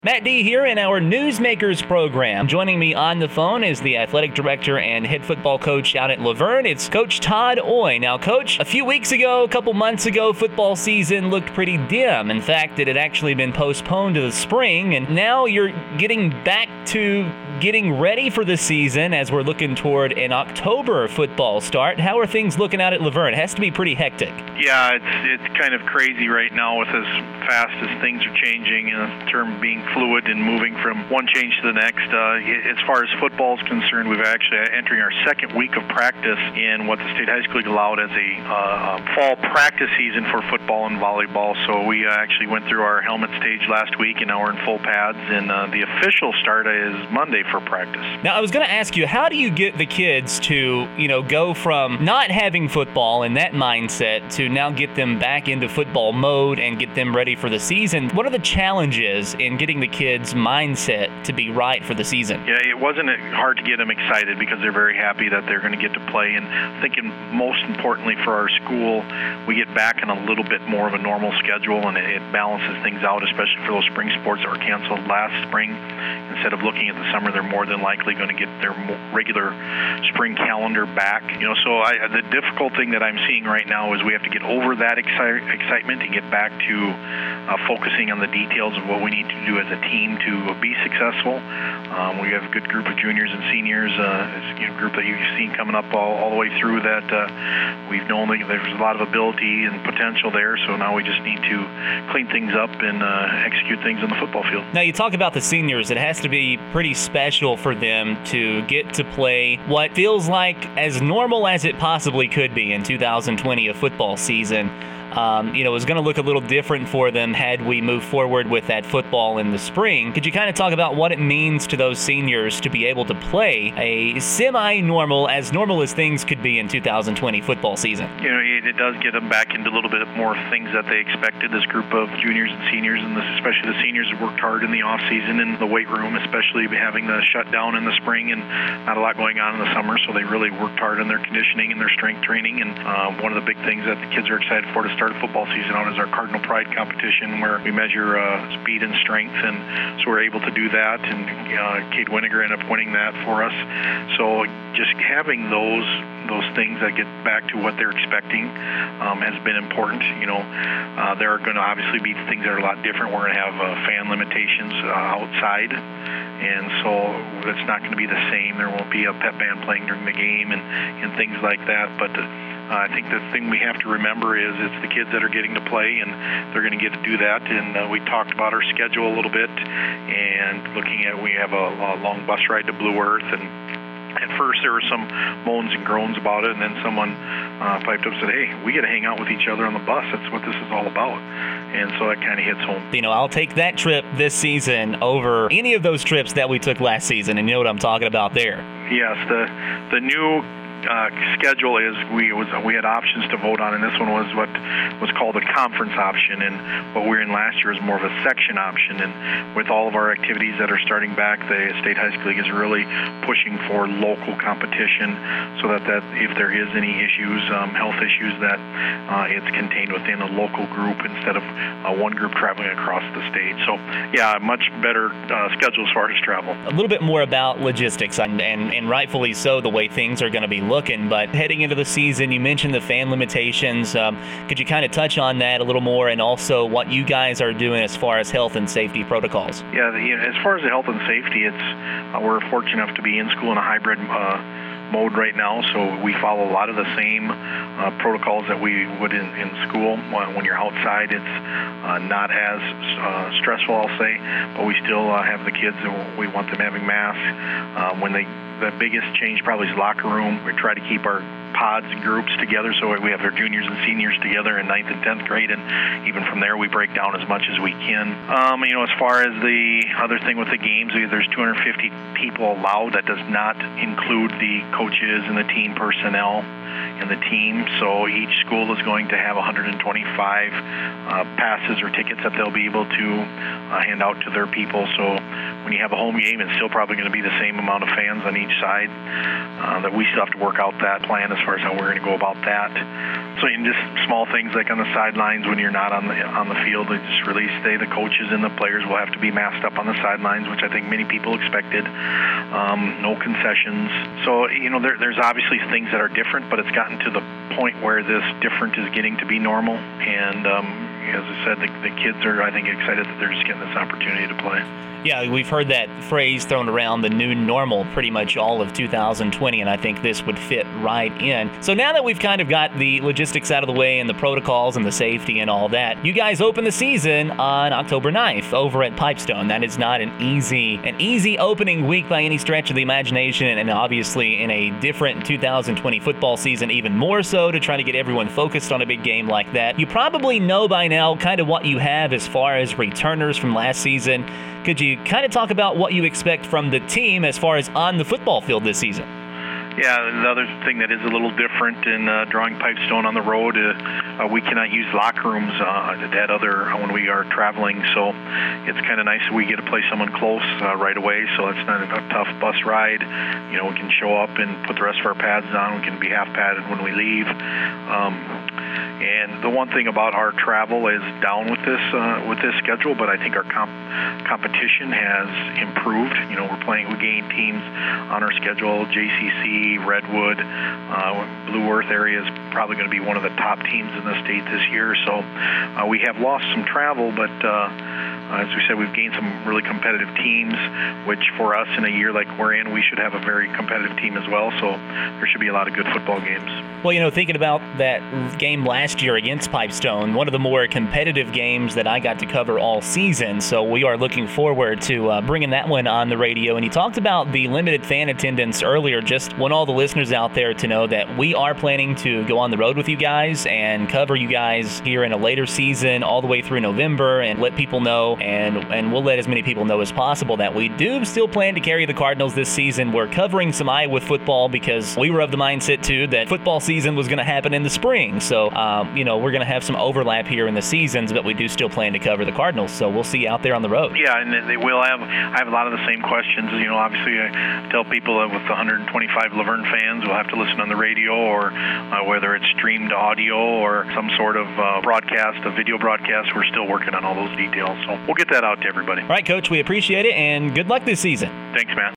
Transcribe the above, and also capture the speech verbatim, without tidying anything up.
Matt D here in our Newsmakers program. Joining me on the phone is the athletic director and head football coach out at La Vergne. It's Coach Todd Oye. Now, Coach, a few weeks ago, a couple months ago, football season looked pretty dim. In fact, it had actually been postponed to the spring, and now you're getting back to getting ready for the season as we're looking toward an October football start. How are things looking out at La Vergne? It has to be pretty hectic. Yeah, it's it's kind of crazy right now with as fast as things are changing, in terms of being fluid and moving from one change to the next. Uh, as far as football is concerned, we've actually entering our second week of practice in what the State High School League allowed as a uh, fall practice season for football and volleyball. So we uh, actually went through our helmet stage last week, and now we're in full pads, and uh, the official start is Monday for practice. Now, I was going to ask you, how do you get the kids to, you know, go from not having football and that mindset to now get them back into football mode and get them ready for the season? What are the challenges in getting the kids' mindset to be right for the season? Yeah, it wasn't hard to get them excited because they're very happy that they're going to get to play. And thinking most importantly for our school, we get back in a little bit more of a normal schedule, and it balances things out, especially for those spring sports that were canceled last spring. Instead of looking at the summer, they're more than likely going to get their regular spring calendar back. You know, so I, the difficult thing that I'm seeing right now is we have to get over that exci- excitement and get back to uh, focusing on the details of what we need to do as a team to be successful. Um, we have a good group of juniors and seniors, uh, it's a group that you've seen coming up all, all the way through that uh, we've known that there's a lot of ability and potential there, so now we just need to clean things up and uh, execute things on the football field. Now, you talk about the seniors. It has to be pretty special for them to get to play what feels like as normal as it possibly could be in two thousand twenty, a football season. Um, you know, it was going to look a little different for them had we moved forward with that football in the spring. Could you kind of talk about what it means to those seniors to be able to play a semi-normal, as normal as things could be in two thousand twenty football season? You know, it, it does get them back into a little bit more things that they expected. This group of juniors and seniors, and this, especially the seniors, have worked hard in the off-season in the weight room, especially having the shutdown in the spring and not a lot going on in the summer, so they really worked hard on their conditioning and their strength training. And uh, one of the big things that the kids are excited for to start start football season out is our Cardinal Pride competition, where we measure uh, speed and strength, and so we're able to do that, and uh, Kate Winiger ended up winning that for us. So just having those those things that get back to what they're expecting um, has been important. You know, uh, there are going to obviously be things that are a lot different. We're going to have uh, fan limitations uh, outside, and so it's not going to be the same. There won't be a pep band playing during the game and, and things like that, but uh, I think the thing we have to remember is it's the kids that are getting to play, and they're going to get to do that. And uh, we talked about our schedule a little bit, and looking at, we have a, a long bus ride to Blue Earth, and at first there were some moans and groans about it, and then someone uh, piped up and said, hey, we get to hang out with each other on the bus. That's what this is all about. And so that kind of hits home. You know, I'll take that trip this season over any of those trips that we took last season, and you know what I'm talking about there. Yes, the the new Uh, schedule is we was we had options to vote on, and this one was what was called a conference option, and what we were in last year is more of a section option. And with all of our activities that are starting back, the State High School League is really pushing for local competition, so that, that if there is any issues, um, health issues, that uh, it's contained within a local group instead of uh, one group traveling across the state. So yeah, much better uh, schedule as far as travel. A little bit more about logistics, and, and, and rightfully so, the way things are going to be looking. But heading into the season, you mentioned the fan limitations. Um, could you kind of touch on that a little more, and also what you guys are doing as far as health and safety protocols? Yeah, the, you know, as far as the health and safety, it's uh, we're fortunate enough to be in school in a hybrid uh, mode right now, so we follow a lot of the same uh, protocols that we would in, in school. When you're outside, it's uh, not as uh, stressful, I'll say, but we still uh, have the kids, we want them having masks. Uh, when they The biggest change probably is locker room. We try to keep our pods and groups together, so we have our juniors and seniors together in ninth and tenth grade, and even from there we break down as much as we can. Um, you know, as far as the other thing with the games, there's two hundred fifty people allowed. That does not include the coaches and the team personnel and the team, so each school is going to have one hundred twenty-five uh, passes or tickets that they'll be able to uh, hand out to their people. So when you have a home game, it's still probably going to be the same amount of fans on each each side. Uh, that we still have to work out that plan as far as how we're going to go about that. So in just small things like on the sidelines when you're not on the on the field, they just release day the coaches and the players will have to be masked up on the sidelines, which I think many people expected. Um, no concessions. So you know there, there's obviously things that are different, but it's gotten to the point where this different is getting to be normal. And um, as I said, the, the kids are I think excited that they're just getting this opportunity to play. Yeah, we've heard that phrase thrown around, the new normal, pretty much all of two thousand twenty, and I think this would fit right in. So now that we've kind of got the logistics out of the way and the protocols and the safety and all that, you guys open the season on October ninth over at Pipestone. That is not an easy an easy opening week by any stretch of the imagination, and obviously in a different two thousand twenty football season, even more so to try to get everyone focused on a big game like that. You probably know by now kind of what you have as far as returners from last season. Could you kind of talk about what you expect from the team as far as on the football field this season? Yeah, another thing that is a little different in uh, drawing Pipestone on the road, uh, uh, we cannot use locker rooms uh, at other uh, when we are traveling. So it's kind of nice that we get to play someone close uh, right away. So it's not a tough bus ride. You know, we can show up and put the rest of our pads on. We can be half padded when we leave. Um, And the one thing about our travel is down with this uh, with this schedule, but I think our comp- competition has improved. You know, we're playing, we gain teams on our schedule. J C C, Redwood, uh, Blue Earth area is probably going to be one of the top teams in the state this year. So uh, we have lost some travel, but uh, as we said, we've gained some really competitive teams, which for us in a year like we're in, we should have a very competitive team as well. So there should be a lot of good football games. Well, you know, thinking about that game last year against Pipestone, one of the more competitive games that I got to cover all season, so we are looking forward to uh, bringing that one on the radio. And you talked about the limited fan attendance earlier. Just want all the listeners out there to know that we are planning to go on the road with you guys and cover you guys here in a later season all the way through November, and let people know, and, and we'll let as many people know as possible that we do still plan to carry the Cardinals this season. We're covering some Iowa football because we were of the mindset, too, that football season season was going to happen in the spring. So, um, you know, we're going to have some overlap here in the seasons, but we do still plan to cover the Cardinals. So we'll see you out there on the road. Yeah, and they will have, I have a lot of the same questions. You know, obviously I tell people that with one hundred twenty-five Laverne fans, we'll have to listen on the radio, or uh, whether it's streamed audio or some sort of uh, broadcast, a video broadcast. We're still working on all those details. So we'll get that out to everybody. All right, Coach, we appreciate it, and good luck this season. Thanks, Matt.